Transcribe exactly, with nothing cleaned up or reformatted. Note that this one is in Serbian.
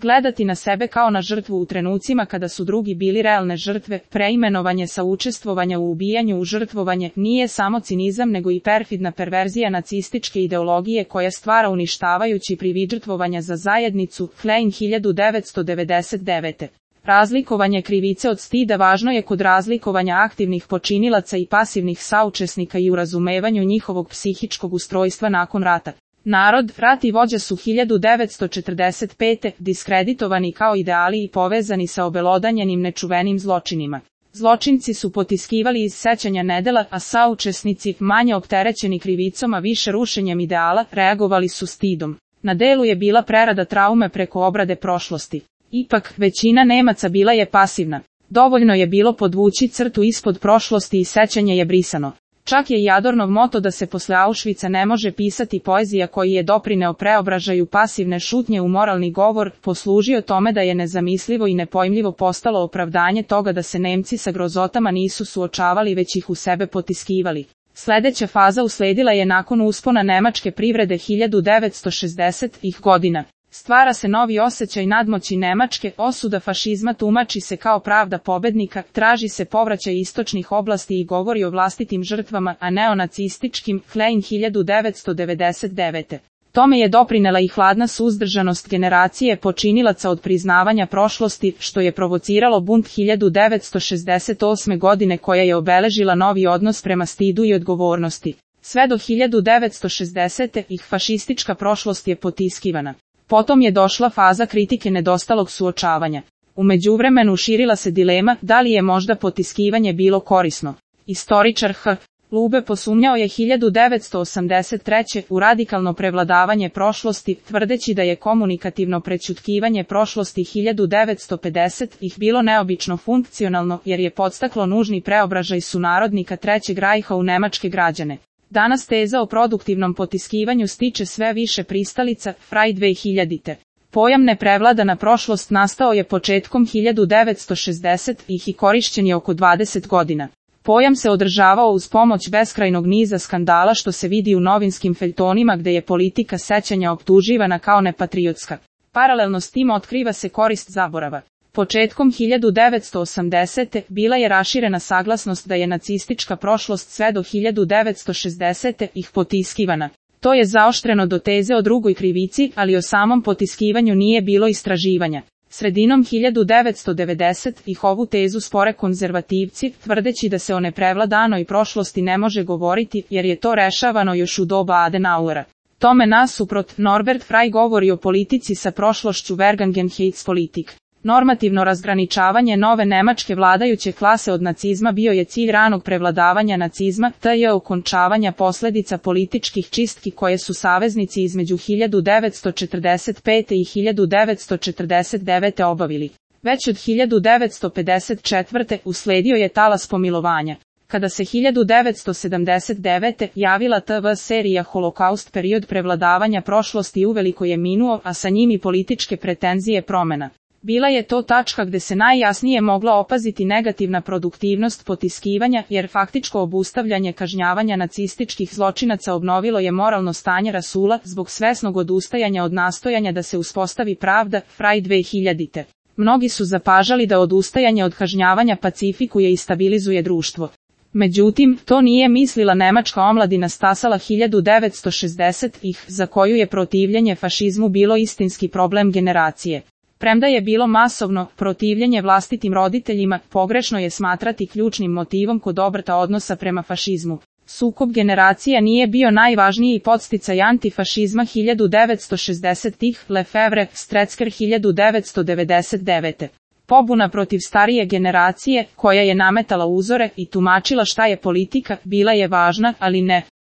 Gledati na sebe kao na žrtvu u trenucima kada su drugi bili realne žrtve, preimenovanje sa učestvovanja u ubijanju u žrtvovanje, nije samo cinizam nego i perfidna perverzija nacističke ideologije koja stvara uništavajući privid žrtvovanja za zajednicu. Klein hiljadu devetsto devedeset devete. Razlikovanje krivice od stida važno je kod razlikovanja aktivnih počinilaca i pasivnih saučesnika i u razumevanju njihovog psihičkog ustrojstva nakon rata. Narod, rat i vođa su hiljadu devetsto četrdeset pete. diskreditovani kao ideali i povezani sa obelodanjenim nečuvenim zločinima. Zločinci su potiskivali iz sećanja nedela, a saučesnici, manje opterećeni krivicom a više rušenjem ideala, reagovali su stidom. Na delu je bila prerada traume preko obrade prošlosti. Ipak, većina Nemaca bila je pasivna. Dovoljno je bilo podvući crtu ispod prošlosti i sećanje je brisano. Čak je i Adornov moto da se posle Auschwitza ne može pisati poezija koji je doprineo preobražaju pasivne šutnje u moralni govor, poslužio tome da je nezamislivo i nepojmljivo postalo opravdanje toga da se Nemci sa grozotama nisu suočavali već ih u sebe potiskivali. Sledeća faza usledila je nakon uspona nemačke privrede hiljadu devetsto šezdesetih godina. Stvara se novi osjećaj nadmoći Nemačke, osuda fašizma tumači se kao pravda pobednika, traži se povraćaj istočnih oblasti i govori o vlastitim žrtvama, a ne o nacističkim. Klein hiljadu devetsto devedeset devete. Tome je doprinela i hladna suzdržanost generacije počinilaca od priznavanja prošlosti, što je provociralo bunt hiljadu devetsto šezdeset osme. godine koja je obeležila novi odnos prema stidu i odgovornosti. Sve do hiljadu devetsto šezdesete. ih fašistička prošlost je potiskivana. Potom je došla faza kritike nedostalog suočavanja. U međuvremenu širila se dilema da li je možda potiskivanje bilo korisno. Istoričar H. Lube posumnjao je hiljadu devetsto osamdeset treće. u radikalno prevladavanje prošlosti, tvrdeći da je komunikativno prećutkivanje prošlosti hiljadu devetsto pedesete. ih bilo neobično funkcionalno jer je podstaklo nužni preobražaj sunarodnika Trećeg rajha u nemačke građane. Danas teza o produktivnom potiskivanju stiče sve više pristalica. Fraj dve hiljadite. Pojam neprevladana prošlost nastao je početkom hiljadu devetsto šezdesetih i korišćen je oko dvadeset godina. Pojam se održavao uz pomoć beskrajnog niza skandala što se vidi u novinskim feljtonima gde je politika sećanja optuživana kao nepatriotska. Paralelno s tim otkriva se korist zaborava. Početkom hiljadu devetsto osamdesete. bila je raširena saglasnost da je nacistička prošlost sve do hiljadu devetsto šezdesete. ih potiskivana. To je zaoštreno do teze o drugoj krivici, ali o samom potiskivanju nije bilo istraživanja. Sredinom hiljadu devetsto devedesete. ih ovu tezu spore konzervativci, tvrdeći da se o neprevladanoj prošlosti ne može govoriti jer je to rešavano još u doba Adenauera. Tome nasuprot, Norbert Frey govori o politici sa prošlošću Vergangenheitspolitik. Normativno razgraničavanje nove nemačke vladajuće klase od nacizma bio je cilj ranog prevladavanja nacizma, te je okončavanja posledica političkih čistki koje su saveznici između hiljadu devetsto četrdeset pete. i hiljadu devetsto četrdeset devete. obavili. Već od hiljadu devetsto pedeset četvrte. usledio je talas pomilovanja. Kada se hiljadu devetsto sedamdeset devete. javila te ve serija Holokaust, period prevladavanja prošlosti uveliko je minuo, a sa njim i političke pretenzije promena. Bila je to tačka gde se najjasnije mogla opaziti negativna produktivnost potiskivanja, jer faktičko obustavljanje kažnjavanja nacističkih zločinaca obnovilo je moralno stanje rasula zbog svesnog odustajanja od nastojanja da se uspostavi pravda. Fraj dve hiljadite. Mnogi su zapažali da odustajanje od kažnjavanja pacifikuje i stabilizuje društvo. Međutim, to nije mislila nemačka omladina stasala hiljadu devetsto šezdesetih, za koju je protivljenje fašizmu bilo istinski problem generacije. Premda je bilo masovno protivljenje vlastitim roditeljima, pogrešno je smatrati ključnim motivom kod obrta odnosa prema fašizmu. Sukob generacija nije bio najvažniji podsticaj antifašizma hiljadu devetsto šezdesetih. Lefevre, Strecker hiljadu devetsto devedeset devete. Pobuna protiv starije generacije, koja je nametala uzore i tumačila šta je politika, bila je važna, ali ne